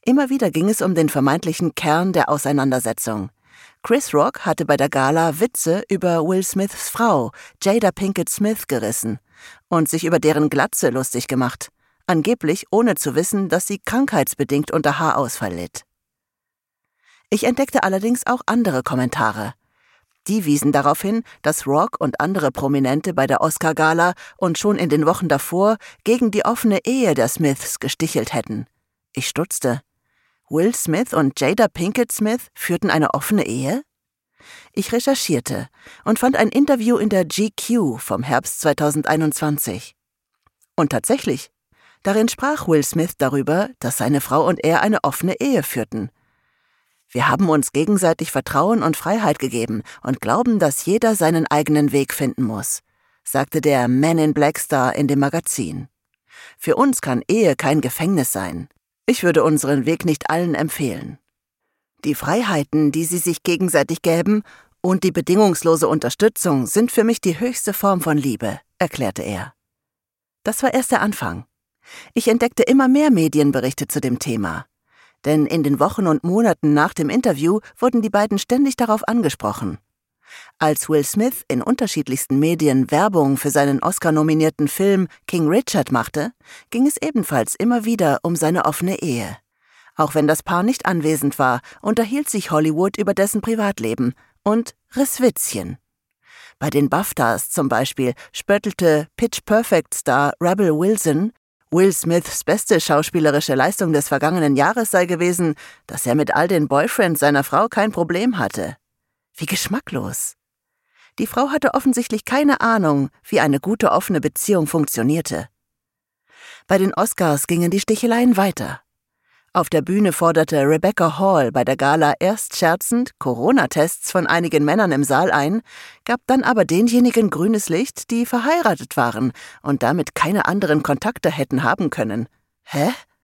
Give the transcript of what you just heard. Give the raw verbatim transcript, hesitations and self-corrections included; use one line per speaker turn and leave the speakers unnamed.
Immer wieder ging es um den vermeintlichen Kern der Auseinandersetzung. Chris Rock hatte bei der Gala Witze über Will Smiths Frau, Jada Pinkett Smith, gerissen und sich über deren Glatze lustig gemacht, angeblich ohne zu wissen, dass sie krankheitsbedingt unter Haarausfall litt. Ich entdeckte allerdings auch andere Kommentare. Die wiesen darauf hin, dass Rock und andere Prominente bei der Oscar-Gala und schon in den Wochen davor gegen die offene Ehe der Smiths gestichelt hätten. Ich stutzte. Will Smith und Jada Pinkett Smith führten eine offene Ehe? Ich recherchierte und fand ein Interview in der G Q vom Herbst zweitausendeinundzwanzig. Und tatsächlich, darin sprach Will Smith darüber, dass seine Frau und er eine offene Ehe führten. Wir haben uns gegenseitig Vertrauen und Freiheit gegeben und glauben, dass jeder seinen eigenen Weg finden muss, sagte der Man in Black Star in dem Magazin. Für uns kann Ehe kein Gefängnis sein. Ich würde unseren Weg nicht allen empfehlen. Die Freiheiten, die sie sich gegenseitig gäben, und die bedingungslose Unterstützung sind für mich die höchste Form von Liebe, erklärte er. Das war erst der Anfang. Ich entdeckte immer mehr Medienberichte zu dem Thema. Denn in den Wochen und Monaten nach dem Interview wurden die beiden ständig darauf angesprochen. Als Will Smith in unterschiedlichsten Medien Werbung für seinen Oscar-nominierten Film King Richard machte, ging es ebenfalls immer wieder um seine offene Ehe. Auch wenn das Paar nicht anwesend war, unterhielt sich Hollywood über dessen Privatleben und riss Witzchen. Bei den BAFTAs zum Beispiel spöttelte Pitch-Perfect-Star Rebel Wilson, Will Smiths beste schauspielerische Leistung des vergangenen Jahres sei gewesen, dass er mit all den Boyfriends seiner Frau kein Problem hatte. Wie geschmacklos. Die Frau hatte offensichtlich keine Ahnung, wie eine gute offene Beziehung funktionierte. Bei den Oscars gingen die Sticheleien weiter. Auf der Bühne forderte Rebecca Hall bei der Gala erst scherzend Corona-Tests von einigen Männern im Saal ein, gab dann aber denjenigen grünes Licht, die verheiratet waren und damit keine anderen Kontakte hätten haben können. Hä?